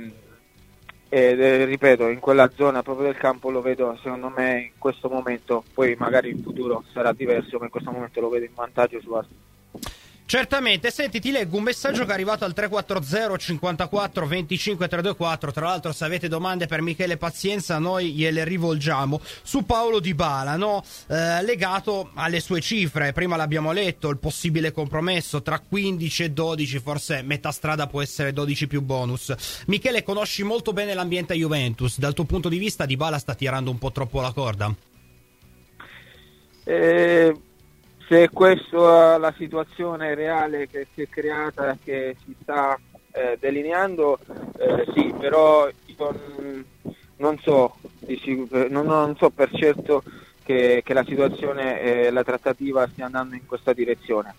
e ripeto, in quella zona proprio del campo lo vedo, secondo me in questo momento, poi magari in futuro sarà diverso, ma in questo momento lo vedo in vantaggio su Arthur. Certamente. Senti, ti leggo un messaggio che è arrivato al tre quattro zero cinquantaquattro venticinque trecentoventiquattro. Tra l'altro, se avete domande per Michele Pazienza, noi gliele rivolgiamo. Su Paolo Dybala, no? Eh, legato alle sue cifre. Prima l'abbiamo letto, il possibile compromesso tra quindici e dodici, forse metà strada può essere dodici più bonus. Michele, conosci molto bene l'ambiente Juventus. Dal tuo punto di vista, Dybala sta tirando un po' troppo la corda? Eh... Se questa è la situazione reale che si è creata, che si sta eh, delineando, eh, sì, però io non so, non, non so per certo che, che la situazione e eh, la trattativa stia andando in questa direzione.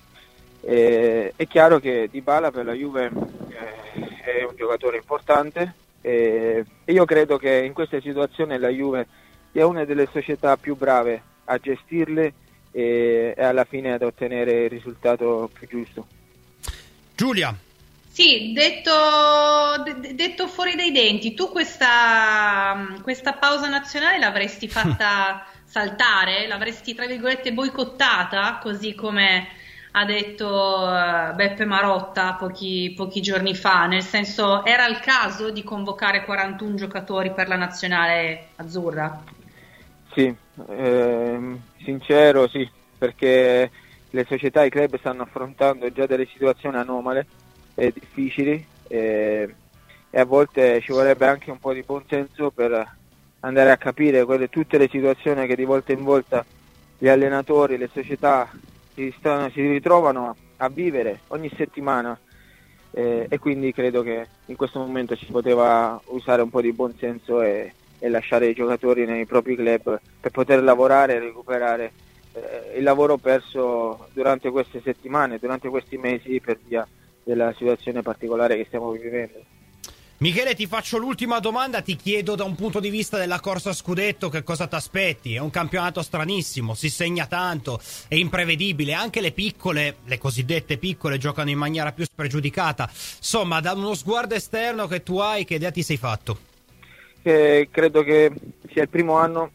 Eh, è chiaro che Dybala per la Juve eh, è un giocatore importante eh, e io credo che in questa situazione la Juve sia una delle società più brave a gestirle e alla fine ad ottenere il risultato più giusto. Giulia? Sì, detto, de- detto fuori dai denti, tu questa, questa pausa nazionale l'avresti fatta saltare? L'avresti, tra virgolette, boicottata, così come ha detto uh, Beppe Marotta pochi, pochi giorni fa? Nel senso, era il caso di convocare quarantuno giocatori per la nazionale azzurra? Sì, ehm, sincero sì, perché le società e i club stanno affrontando già delle situazioni anomale e difficili e, e a volte ci vorrebbe anche un po' di buonsenso per andare a capire quelle, tutte le situazioni che di volta in volta gli allenatori, le società si, stanno, si ritrovano a vivere ogni settimana eh, e quindi credo che in questo momento si poteva usare un po' di buonsenso e e lasciare i giocatori nei propri club per poter lavorare e recuperare eh, il lavoro perso durante queste settimane, durante questi mesi per via della situazione particolare che stiamo vivendo. Michele, ti faccio l'ultima domanda, ti chiedo da un punto di vista della corsa a scudetto che cosa ti aspetti? È un campionato stranissimo, si segna tanto, è imprevedibile, anche le piccole, le cosiddette piccole, giocano in maniera più spregiudicata. Insomma, da uno sguardo esterno che tu hai, che idea ti sei fatto? Che credo che sia il primo anno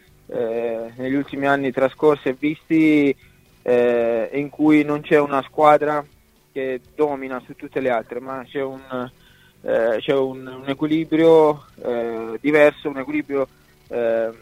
eh, negli ultimi anni trascorsi e visti eh, in cui non c'è una squadra che domina su tutte le altre, ma c'è un, eh, c'è un, un equilibrio eh, diverso, un equilibrio eh,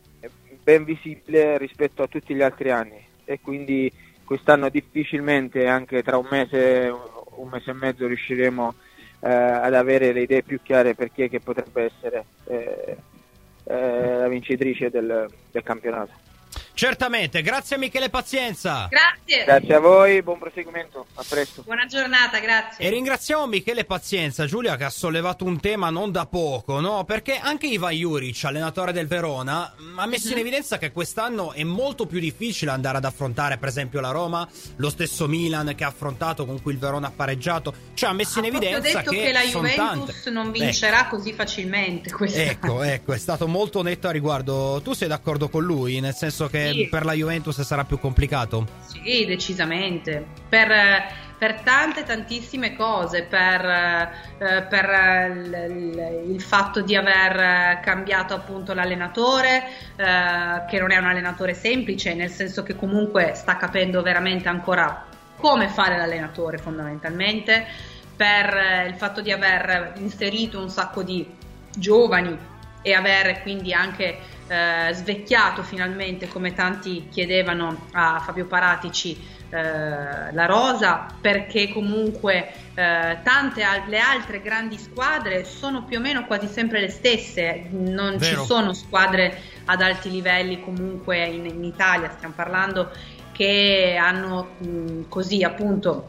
ben visibile rispetto a tutti gli altri anni, e quindi quest'anno difficilmente, anche tra un mese, un mese e mezzo, riusciremo eh, ad avere le idee più chiare per chi è che potrebbe essere eh, eh, la vincitrice del, del campionato. Certamente, grazie a Michele Pazienza. Grazie. Grazie a voi, buon proseguimento, a presto. Buona giornata, grazie. E ringraziamo Michele Pazienza, Giulia, che ha sollevato un tema non da poco, no? Perché anche Ivan Juric, allenatore del Verona, ha messo in evidenza che quest'anno è molto più difficile andare ad affrontare, per esempio, la Roma, lo stesso Milan che ha affrontato, con cui il Verona ha pareggiato. Cioè ha messo in evidenza che Ha detto che la Juventus tante. non vincerà ecco. così facilmente quest'anno. Ecco, ecco, è stato molto netto a riguardo. Tu sei d'accordo con lui? Nel senso che Sì. per la Juventus sarà più complicato? Sì, decisamente. Per, per tante, tantissime cose. Per, eh, per il, il fatto di aver cambiato appunto l'allenatore, eh, che non è un allenatore semplice, nel senso che comunque sta capendo veramente ancora come fare l'allenatore, fondamentalmente. Per il fatto di aver inserito un sacco di giovani e aver quindi anche eh, svecchiato finalmente, come tanti chiedevano a Fabio Paratici, eh, la rosa, perché comunque eh, tante al- le altre grandi squadre sono più o meno quasi sempre le stesse, non Vero. ci sono squadre ad alti livelli comunque in, in Italia, stiamo parlando, che hanno mh, così appunto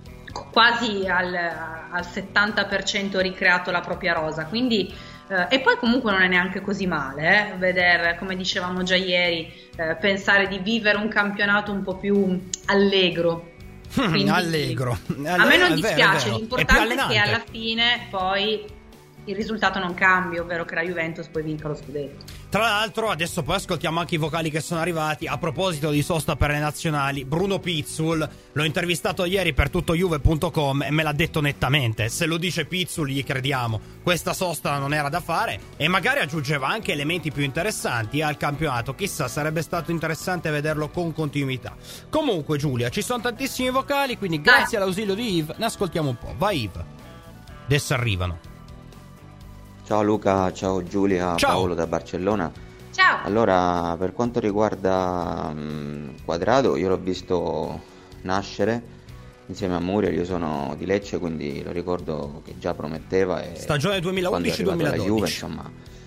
quasi al, al settanta per cento ricreato la propria rosa, quindi Uh, e poi comunque non è neanche così male eh, vedere, come dicevamo già ieri, uh, pensare di vivere un campionato un po' più allegro. Quindi, allegro. A me non È dispiace, vero, è vero. l'importante È è, più che allenante. alla fine poi il risultato non cambia, ovvero che la Juventus poi vinca lo scudetto. Tra l'altro adesso poi ascoltiamo anche i vocali che sono arrivati. A proposito di sosta per le nazionali, Bruno Pizzul, l'ho intervistato ieri per tutto juve punto com e me l'ha detto nettamente: se lo dice Pizzul gli crediamo, questa sosta non era da fare, e magari aggiungeva anche elementi più interessanti al campionato. Chissà, sarebbe stato interessante vederlo con continuità. Comunque Giulia, ci sono tantissimi vocali, quindi grazie all'ausilio di Yves ne ascoltiamo un po'. Vai Yves. Adesso arrivano. Ciao Luca, ciao Giulia, Ciao. Paolo da Barcellona. Ciao. Allora, per quanto riguarda mh, Quadrado, io l'ho visto nascere insieme a Muriel, io sono di Lecce, quindi lo ricordo che già prometteva. E Stagione duemilaundici duemiladodici. Juve, insomma,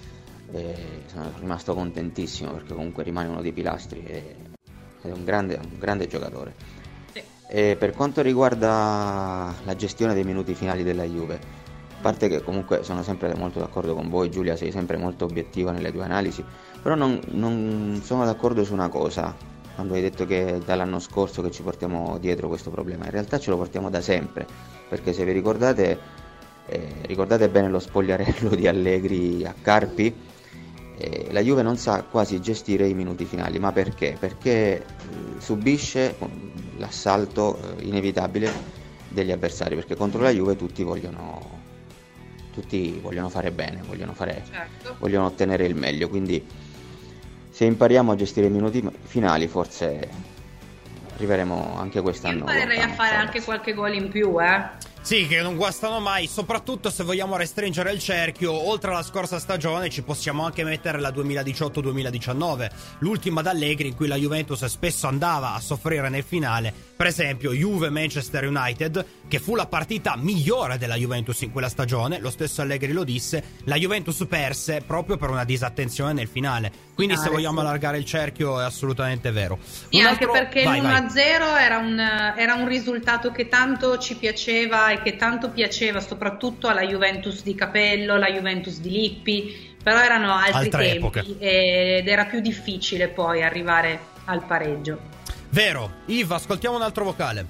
eh, sono rimasto contentissimo perché comunque rimane uno dei pilastri e, ed è un grande, un grande giocatore. Sì. E per quanto riguarda la gestione dei minuti finali della Juve, a parte che comunque sono sempre molto d'accordo con voi, Giulia, sei sempre molto obiettiva nelle tue analisi, però non, non sono d'accordo su una cosa, quando hai detto che dall'anno scorso che ci portiamo dietro questo problema. In realtà ce lo portiamo da sempre, perché se vi ricordate, eh, ricordate bene lo spogliarello di Allegri a Carpi, eh, la Juve non sa quasi gestire i minuti finali. Ma perché? Perché eh, subisce l'assalto eh, inevitabile degli avversari, perché contro la Juve tutti vogliono tutti vogliono fare bene, vogliono fare Certo. vogliono ottenere il meglio, quindi se impariamo a gestire i minuti finali forse arriveremo anche Io quest'anno imparerei a lontano, fare ragazzi. anche qualche gol in più, eh. Sì, che non guastano mai, soprattutto se vogliamo restringere il cerchio. Oltre alla scorsa stagione ci possiamo anche mettere la duemiladiciotto duemiladiciannove, l'ultima d'Allegri, in cui la Juventus spesso andava a soffrire nel finale. Per esempio Juve-Manchester United, che fu la partita migliore della Juventus in quella stagione. Lo stesso Allegri lo disse, la Juventus perse proprio per una disattenzione nel finale. Quindi se Ah, vogliamo sì. allargare il cerchio è assolutamente vero. Sì, Un anche altro- perché vai, l'uno vai. a zero era un, era un risultato che tanto ci piaceva e che tanto piaceva soprattutto alla Juventus di Capello, la Juventus di Lippi, però erano altri Altre tempi epoche. ed era più difficile poi arrivare al pareggio. Vero. Iva, ascoltiamo un altro vocale.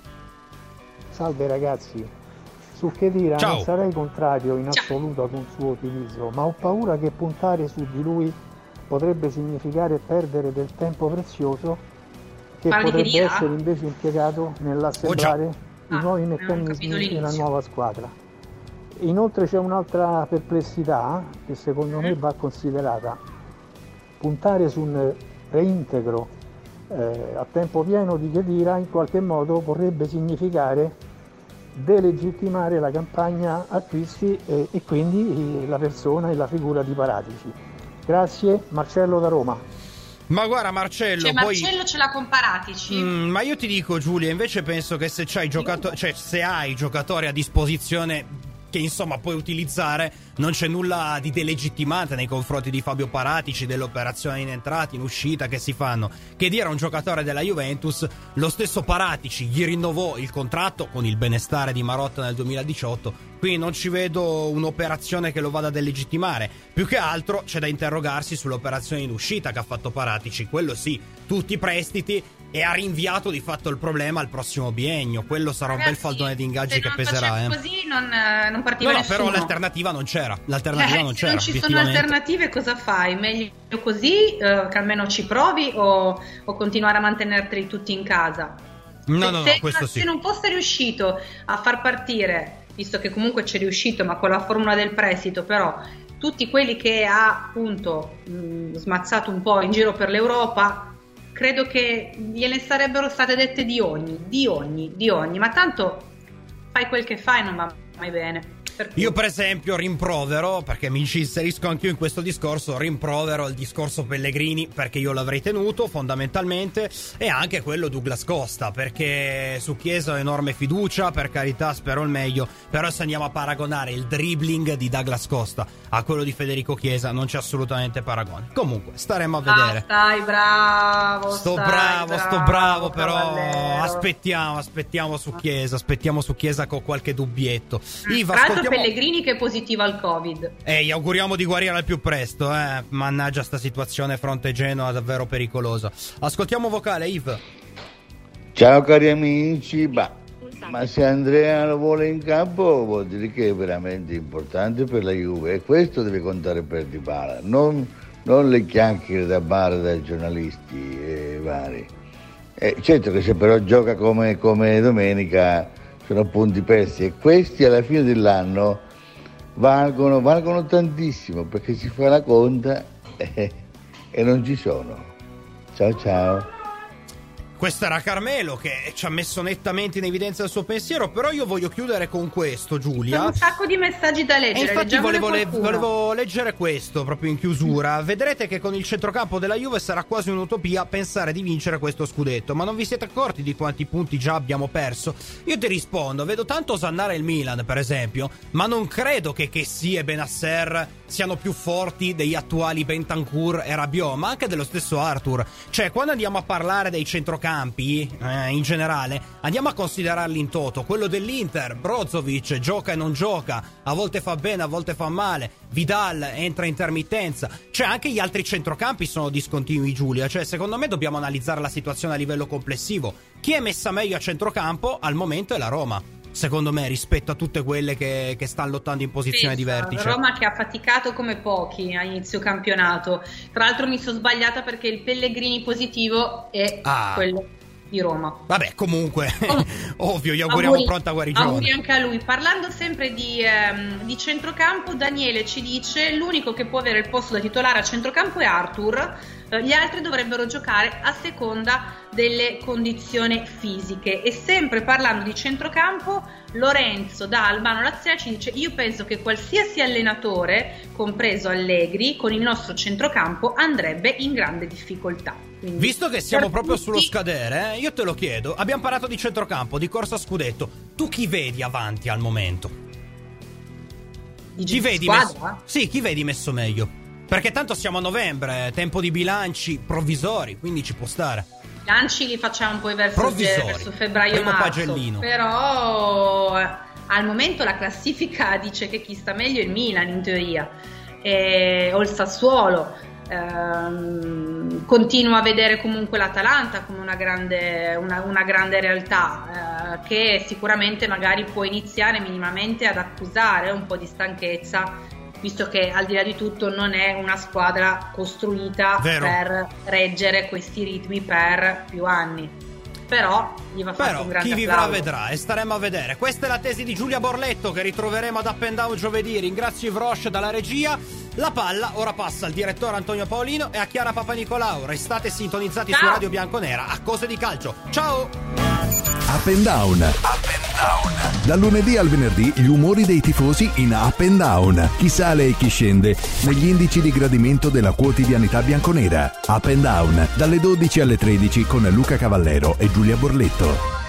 Salve ragazzi, su Khedira Ciao. non sarei contrario in Ciao. assoluto ad un suo utilizzo, ma ho paura che puntare su di lui potrebbe significare perdere del tempo prezioso che Parli di potrebbe Khedira? essere invece impiegato nell'assemblare Ah, i nuovi non ho capito meccanismi l'inizio. della nuova squadra. Inoltre c'è un'altra perplessità che secondo me va considerata: puntare su un reintegro eh, a tempo pieno di Khedira in qualche modo vorrebbe significare delegittimare la campagna acquisti e, e quindi la persona e la figura di Paratici. Grazie, Marcello da Roma. Ma guarda Marcello, cioè, poi... Marcello ce l'ha con Paratici. Mm, ma io ti dico Giulia, invece penso che se c'hai giocato- cioè se hai giocatori a disposizione che insomma puoi utilizzare, non c'è nulla di delegittimante nei confronti di Fabio Paratici, delle operazioni in entrata, in uscita che si fanno. Che dire a un giocatore della Juventus, lo stesso Paratici gli rinnovò il contratto con il benestare di Marotta nel duemiladiciotto, quindi non ci vedo un'operazione che lo vada a delegittimare. Più che altro c'è da interrogarsi sull'operazione in uscita che ha fatto Paratici, quello sì, tutti i prestiti, e ha rinviato di fatto il problema al prossimo biennio. Quello sarà Ragazzi, un bel faldone di ingaggi che se peserà, non eh. così non, non partiva no, no, nessuno. però l'alternativa non c'era. L'alternativa Eh, non se c'era. non ci sono alternative, cosa fai? Meglio così, eh, che almeno ci provi, o, o continuare a mantenerteli tutti in casa? No, se, no, no, se, questo se sì. non fosse riuscito a far partire, visto che comunque c'è riuscito, ma con la formula del prestito, però tutti quelli che ha appunto mh, smazzato un po' in giro per l'Europa, credo che gliene sarebbero state dette di ogni, di ogni, di ogni, ma tanto fai quel che fai, non va mai bene. Per Io per esempio rimprovero, perché mi ci inserisco anch'io in questo discorso, rimprovero il discorso Pellegrini, perché io l'avrei tenuto fondamentalmente, e anche quello Douglas Costa, perché su Chiesa ho enorme fiducia, per carità spero il meglio, però se andiamo a paragonare il dribbling di Douglas Costa a quello di Federico Chiesa non c'è assolutamente paragone. Comunque staremo a vedere. Ah, stai bravo, Sto stai bravo, bravo, sto bravo, però cavallero. aspettiamo, aspettiamo su Chiesa, aspettiamo su Chiesa con qualche dubbietto. Iva, Tra l'altro ascoltiamo... Pellegrini che è positivo al Covid. Eh, gli auguriamo di guarire al più presto, eh. Mannaggia sta situazione fronte Genoa davvero pericolosa. Ascoltiamo vocale, Yves. Ciao cari amici, bah, ma se Andrea lo vuole in campo vuol dire che è veramente importante per la Juve e questo deve contare per Dybala, non, non le chiacchiere da bar dai giornalisti e vari. Eh, certo che se però gioca come, come domenica sono punti persi e questi alla fine dell'anno valgono, valgono tantissimo perché si fa la conta e, e non ci sono. Ciao ciao. Questo era Carmelo che ci ha messo nettamente in evidenza il suo pensiero, però io voglio chiudere con questo, Giulia. Sono un sacco di messaggi da leggere. E infatti volevo, le- qualcuno. volevo leggere questo proprio in chiusura. Vedrete che con il centrocampo della Juve sarà quasi un'utopia pensare di vincere questo scudetto, ma non vi siete accorti di quanti punti già abbiamo perso? Io ti rispondo, vedo tanto osannare il Milan per esempio, ma non credo che Kessie e Benasser siano più forti degli attuali Bentancur e Rabiot, ma anche dello stesso Arthur. Cioè, quando andiamo a parlare dei centrocampi eh, in generale, andiamo a considerarli in toto. Quello dell'Inter, Brozovic, gioca e non gioca, a volte fa bene, a volte fa male. Vidal entra in intermittenza. Cioè, anche gli altri centrocampi sono discontinui, Giulia. Cioè, secondo me dobbiamo analizzare la situazione a livello complessivo. Chi è messa meglio a centrocampo al momento è la Roma, secondo me, rispetto a tutte quelle che, che stanno lottando in posizione Sì, di vertice. Roma che ha faticato come pochi a inizio campionato. Tra l'altro mi sono sbagliata perché il Pellegrini positivo è Ah. quello di Roma. Vabbè, comunque, Oh. ovvio, gli auguriamo Auguri- pronta guarigione. Auguri anche a lui. Parlando sempre di, ehm, di centrocampo, Daniele ci dice l'unico che può avere il posto da titolare a centrocampo è Arthur, eh, gli altri dovrebbero giocare a seconda delle condizioni fisiche. E sempre parlando di centrocampo, Lorenzo da Albano Laziale ci dice: io penso che qualsiasi allenatore, compreso Allegri, con il nostro centrocampo andrebbe in grande difficoltà. Quindi, Visto che siamo per proprio tutti- sullo scadere, eh, io te lo chiedo, abbiamo parlato di centrocampo, di corsa a scudetto, tu chi vedi avanti al momento? Di Chi vedi squadra? messo? Sì, chi vedi messo meglio? Perché tanto siamo a novembre, tempo di bilanci provvisori, quindi ci può stare. I lanci li facciamo poi verso, Provvisori. verso febbraio Primo marzo, pagellino. però eh, al momento la classifica dice che chi sta meglio è il Milan in teoria, e, o il Sassuolo. Ehm, continuo a vedere comunque l'Atalanta come una grande, una, una grande realtà eh, che sicuramente magari può iniziare minimamente ad accusare un po' di stanchezza, visto che al di là di tutto non è una squadra costruita Vero. per reggere questi ritmi per più anni. Però gli va fatto Però un grande chi vivrà applauso. vedrà e staremo a vedere. Questa è la tesi di Giulia Borletto che ritroveremo ad Up and Down giovedì. Ringrazio Ivrosh dalla regia. La palla ora passa al direttore Antonio Paolino e a Chiara Papanicolau. Restate sintonizzati Ciao. su Radio Bianconera a Cose di Calcio. Ciao! Up and Down. Up and Down. Dal lunedì al venerdì gli umori dei tifosi in Up and Down. Chi sale e chi scende negli indici di gradimento della quotidianità bianconera. Up and Down, dalle dodici alle tredici con Luca Cavallero e Giulia Borletto.